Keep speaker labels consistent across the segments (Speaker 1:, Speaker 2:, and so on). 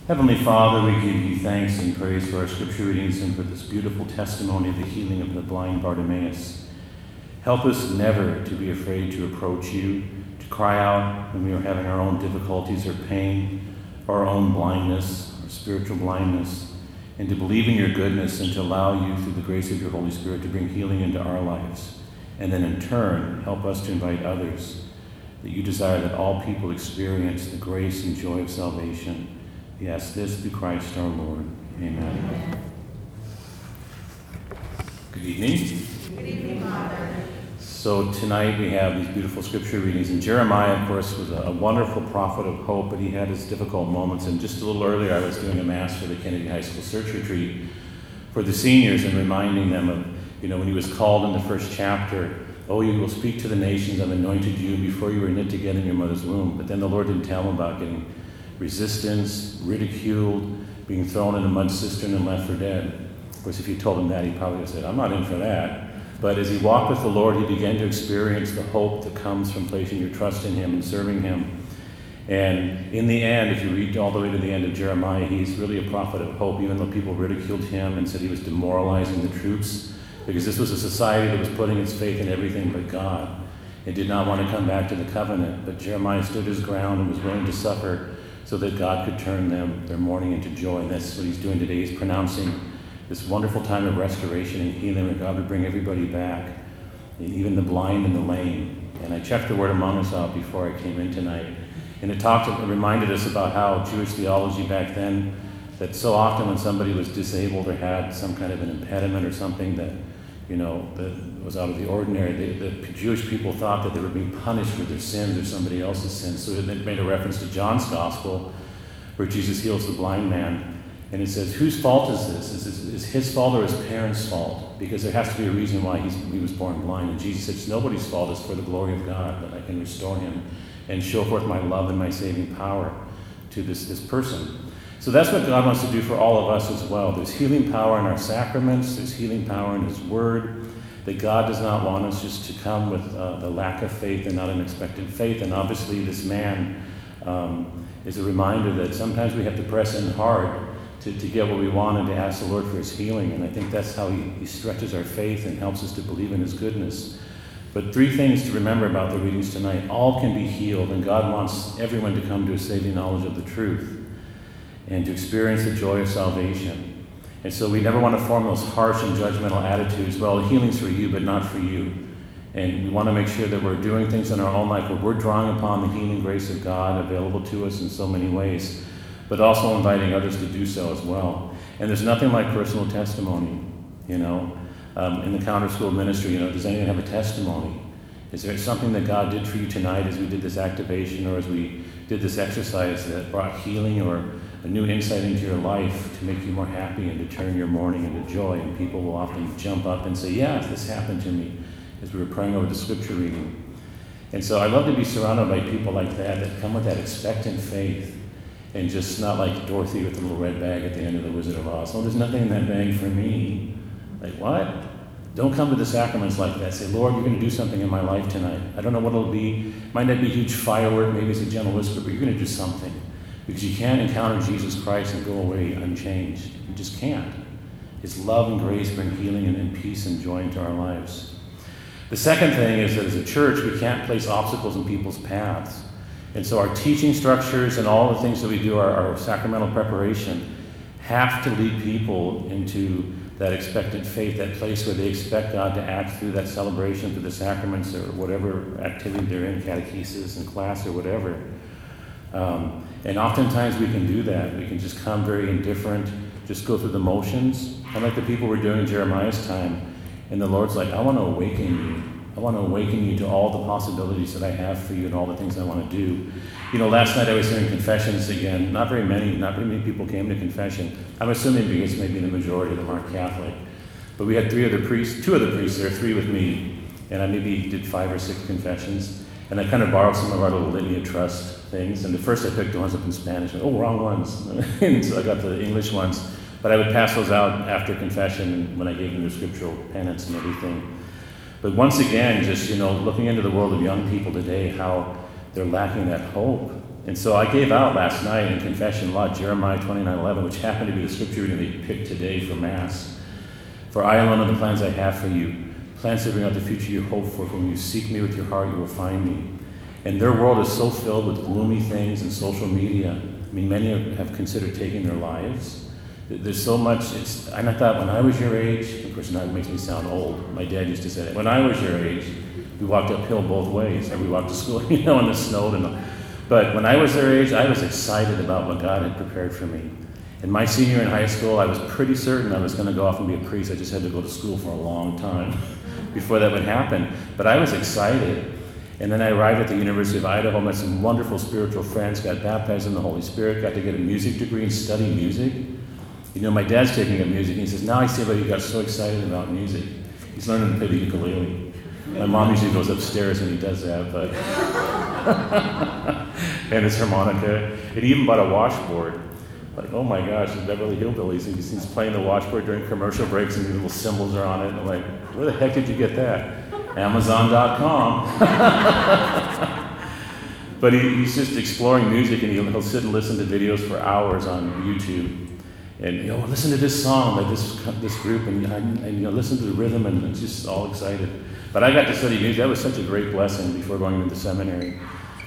Speaker 1: Heavenly Father, we give you thanks and praise for our scripture readings and for this beautiful testimony of the healing of the blind Bartimaeus. Help us never to be afraid to approach you, to cry out when we are having our own difficulties or pain, or our own blindness, or spiritual blindness, and to believe in your goodness and to allow you through the grace of your Holy Spirit to bring healing into our lives. And then in turn, help us to invite others, that you desire that all people experience the grace and joy of salvation. We ask this through Christ our Lord. Amen. Good evening.
Speaker 2: Good evening, Father.
Speaker 1: So tonight we have these beautiful scripture readings. And Jeremiah, of course, was a wonderful prophet of hope, but he had his difficult moments. And just a little earlier, I was doing a mass for the Kennedy High School Search Retreat for the seniors and reminding them of, when he was called in the first chapter, "Oh, you will speak to the nations. I've anointed you before you were knit together in your mother's womb." But then the Lord didn't tell him about getting resistance, ridiculed, being thrown in a mud cistern and left for dead. Of course, if you told him that, he probably would have said, "I'm not in for that." But as he walked with the Lord, he began to experience the hope that comes from placing your trust in him and serving him. And in the end, if you read all the way to the end of Jeremiah, he's really a prophet of hope, even though people ridiculed him and said he was demoralizing the troops, because this was a society that was putting its faith in everything but God and did not want to come back to the covenant. But Jeremiah stood his ground and was willing to suffer so that God could turn their mourning into joy. And that's what he's doing today. He's pronouncing this wonderful time of restoration and healing, and God would bring everybody back, and even the blind and the lame. And I checked the word among us out before I came in tonight. And it reminded us about how Jewish theology back then, that so often when somebody was disabled or had some kind of an impediment or something that was out of the ordinary, the Jewish people thought that they were being punished for their sins or somebody else's sins. So it made a reference to John's gospel, where Jesus heals the blind man. And it says, whose fault is this? Is his fault or his parents' fault? Because there has to be a reason why he was born blind. And Jesus said, it's nobody's fault. It's for the glory of God that I can restore him and show forth my love and my saving power to this person. So that's what God wants to do for all of us as well. There's healing power in our sacraments. There's healing power in his word. That God does not want us just to come with the lack of faith and not an expectant faith. And obviously this man is a reminder that sometimes we have to press in hard to get what we want and to ask the Lord for his healing. And I think that's how he stretches our faith and helps us to believe in his goodness. But 3 things to remember about the readings tonight. All can be healed, and God wants everyone to come to a saving knowledge of the truth and to experience the joy of salvation. And so we never want to form those harsh and judgmental attitudes. Well, healing's for you, but not for you. And we want to make sure that we're doing things in our own life where we're drawing upon the healing grace of God available to us in so many ways, but also inviting others to do so as well. And there's nothing like personal testimony, in the Counter School ministry. Does anyone have a testimony? Is there something that God did for you tonight as we did this activation or as we did this exercise that brought healing or a new insight into your life to make you more happy and to turn your mourning into joy? And people will often jump up and say, yeah, this happened to me, as we were praying over the scripture reading. And so I love to be surrounded by people like that come with that expectant faith, and just not like Dorothy with the little red bag at the end of The Wizard of Oz. Oh, there's nothing in that bag for me. Like, what? Don't come to the sacraments like that. Say, Lord, you're going to do something in my life tonight. I don't know what it'll be. Might not be a huge firework, maybe it's a gentle whisper, but you're going to do something. Because you can't encounter Jesus Christ and go away unchanged. You just can't. His love and grace bring healing and peace and joy into our lives. The second thing is that as a church, we can't place obstacles in people's paths. And so our teaching structures and all the things that we do, our sacramental preparation, have to lead people into that expectant faith, that place where they expect God to act through that celebration, through the sacraments or whatever activity they're in, catechesis and class or whatever. And oftentimes we can do that. We can just come very indifferent, just go through the motions, kind of like the people were doing in Jeremiah's time. And the Lord's like, I want to awaken you. I want to awaken you to all the possibilities that I have for you and all the things I want to do. Last night I was hearing confessions again. Not very many people came to confession. I'm assuming because maybe the majority of them aren't Catholic. But we had 2 other priests there, 3 with me, and I maybe did 5 or 6 confessions. And I kind of borrowed some of our little litany of trust things. And at first I picked the ones up in Spanish. Wrong ones. And so I got the English ones. But I would pass those out after confession when I gave them their scriptural penance and everything. But once again, just, looking into the world of young people today, how they're lacking that hope And so I gave out last night in confession a lot, Jeremiah 29:11, which happened to be the scripture reading they picked today for Mass. For I alone know the plans I have for you, plans to bring out the future you hope for. When you seek me with your heart, you will find me. And their world is so filled with gloomy things and social media. I mean, many have considered taking their lives. There's so much. And I thought when I was your age, of course now it makes me sound old. My dad used to say that. When I was your age, we walked uphill both ways, and we walked to school, in the snow. But when I was their age, I was excited about what God had prepared for me. And my senior year in high school, I was pretty certain I was going to go off and be a priest. I just had to go to school for a long time before that would happen. But I was excited. And then I arrived at the University of Idaho, met some wonderful spiritual friends, got baptized in the Holy Spirit, got to get a music degree and study music. My dad's taking up music, and he says, now I see why you got so excited about music. He's learning to play the ukulele. My mom usually goes upstairs when he does that, but and his harmonica. And he even bought a washboard. Like, oh my gosh, the Beverly Hillbillies. And he's playing the washboard during commercial breaks, and these little symbols are on it. And I'm like, where the heck did you get that? Amazon.com. But he's just exploring music, and he'll sit and listen to videos for hours on YouTube. And listen to this song by this group, and listen to the rhythm, and it's just all excited. But I got to study music. That was such a great blessing before going into seminary.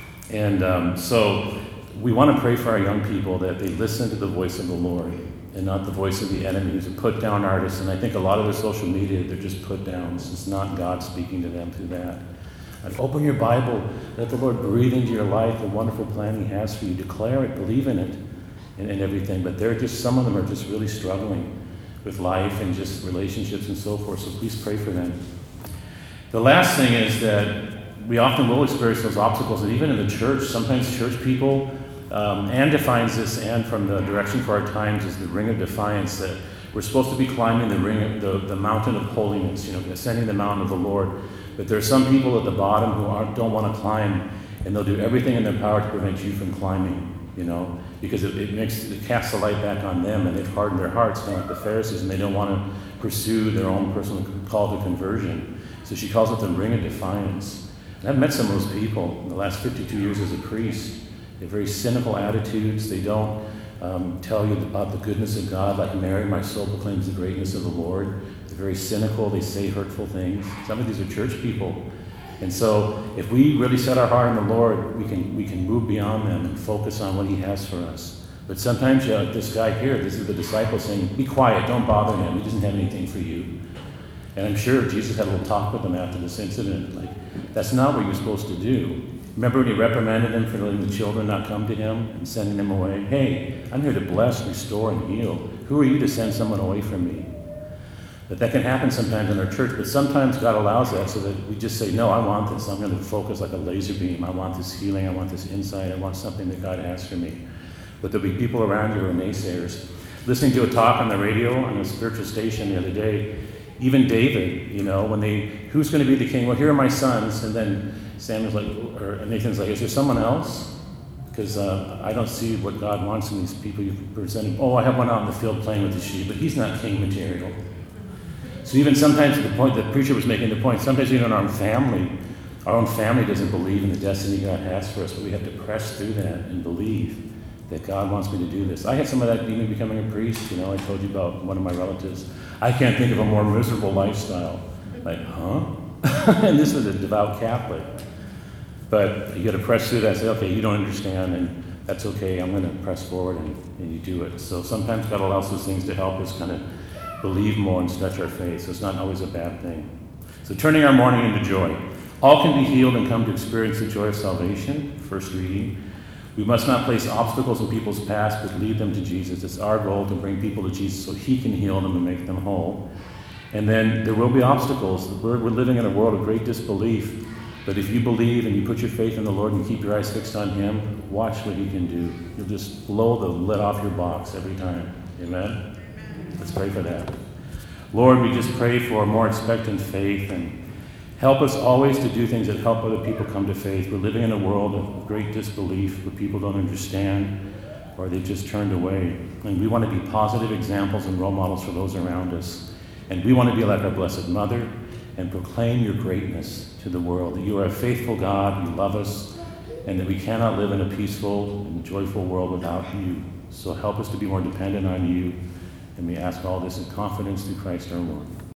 Speaker 1: And so we want to pray for our young people that they listen to the voice of the Lord and not the voice of the enemy, who's a put-down artist. And I think a lot of their social media, they're just put-downs. It's not God speaking to them through that. And open your Bible. Let the Lord breathe into your life the wonderful plan He has for you. Declare it. Believe in it. And everything, but some of them are just really struggling with life and just relationships and so forth, so please pray for them. The last thing is that we often will experience those obstacles, and even in the church, sometimes church people, Anne defines this, and from the Direction for Our Times, is the ring of defiance, that we're supposed to be climbing the mountain of holiness, ascending the mountain of the Lord, but there are some people at the bottom who don't want to climb, and they'll do everything in their power to prevent you from climbing. Because it casts the light back on them, and they've hardened their hearts, kind of like the Pharisees, and they don't want to pursue their own personal call to conversion. So she calls it the ring of defiance. And I've met some of those people in the last 52 years as a priest. They have very cynical attitudes. They don't tell you about the goodness of God, like Mary, my soul proclaims the greatness of the Lord. They're very cynical. They say hurtful things. Some of these are church people. And so if we really set our heart on the Lord, we can move beyond them and focus on what He has for us. But sometimes this guy here, this is the disciple saying, be quiet, don't bother him, he doesn't have anything for you. And I'm sure Jesus had a little talk with them after this incident. Like, that's not what you're supposed to do. Remember when He reprimanded them for letting the children not come to Him and sending them away? Hey, I'm here to bless, restore, and heal. Who are you to send someone away from me? But that can happen sometimes in our church, but sometimes God allows that so that we just say, no, I want this. I'm going to focus like a laser beam. I want this healing. I want this insight. I want something that God has for me. But there'll be people around you who are naysayers. Listening to a talk on the radio on a spiritual station the other day, even David, who's going to be the king? Well, here are my sons. And then Samuel's like, or Nathan's like, is there someone else? Because I don't see what God wants in these people you're presenting. Oh, I have one out in the field playing with the sheep, but he's not king material. So even sometimes the point, the preacher was making the point, sometimes even our own family doesn't believe in the destiny God has for us, but we have to press through that and believe that God wants me to do this. I had some of that even becoming a priest. I told you about one of my relatives. I can't think of a more miserable lifestyle. Like, huh? And this was a devout Catholic. But you got to press through that and say, okay, you don't understand, and that's okay. I'm going to press forward, and you do it. So sometimes God allows those things to help us kind of believe more and stretch our faith. So it's not always a bad thing. So turning our mourning into joy. All can be healed and come to experience the joy of salvation. First reading. We must not place obstacles in people's past, but lead them to Jesus. It's our goal to bring people to Jesus so He can heal them and make them whole. And then there will be obstacles. We're living in a world of great disbelief. But if you believe and you put your faith in the Lord and you keep your eyes fixed on Him, watch what He can do. You'll just blow the lid off your box every time. Amen? Let's pray for that. Lord, we just pray for more expectant faith, and help us always to do things that help other people come to faith. We're living in a world of great disbelief where people don't understand or they just turned away. And we want to be positive examples and role models for those around us. And we want to be like our Blessed Mother and proclaim your greatness to the world. That you are a faithful God, you love us, and that we cannot live in a peaceful and joyful world without you. So help us to be more dependent on you, and we ask all this in confidence through Christ our Lord.